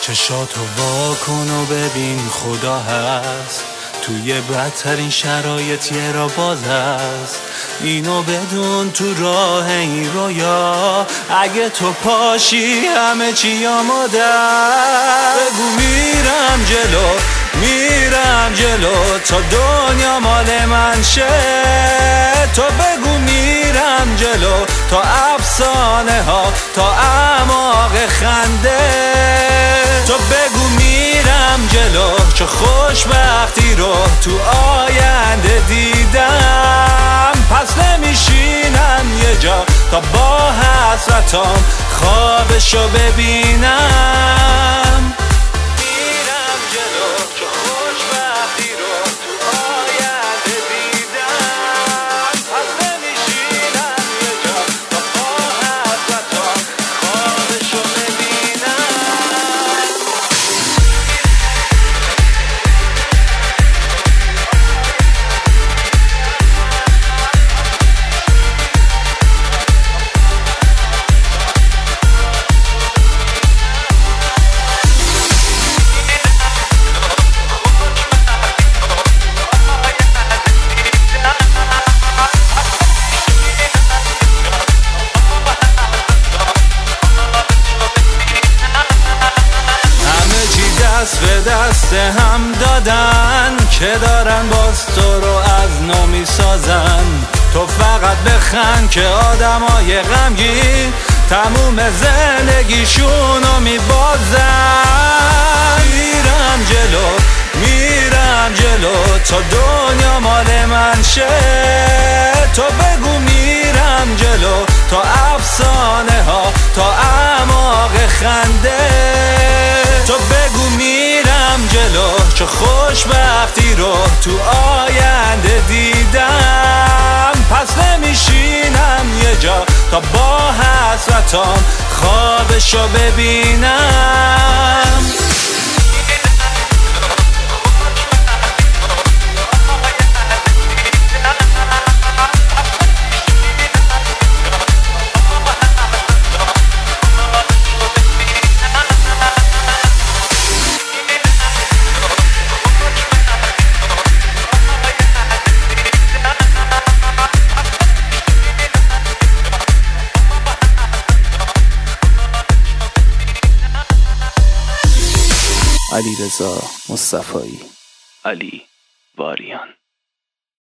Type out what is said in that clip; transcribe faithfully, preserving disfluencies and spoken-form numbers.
چشاتو وا کن و ببین خدا هست، توی بدترین شرایط یه را باز هست. اینو بدون تو راه این رویا، اگه تو پاشی همه چی آماده. بگو میرم جلو میرم جلو تا دنیا مال من شه. تو بگو میرم جلو تا افسانه ها تا اعماق خنده. تو بگو میرم جلو چه خوشبختی رو تو آینده دیدم. پس نمیشینم یه جا تا با حسرتام خوابشو ببینم. میرم جلو چه خوشبختی رو تو آینده دیدم. پس نمیشینم یه جا تا با حسرتام خوابشو ببینم. دست به دست هم دادن که دارن باز تو رو از نو میسازن. تو فقط بخند که آدمای غمگین تموم زندگیشونو میبازن. میرم جلو میرم جلو تا دنیا مال من شه. تو بگو میرم جلو تا افسانه ها تا اعماق خنده. تو بگو میرم جلو چه خوشبختی رو تو آینده دیدم. پس نمیشینم یه جا تا با حسرتام خوابشو ببینم. علیرضا مصطفایی، علی واریان.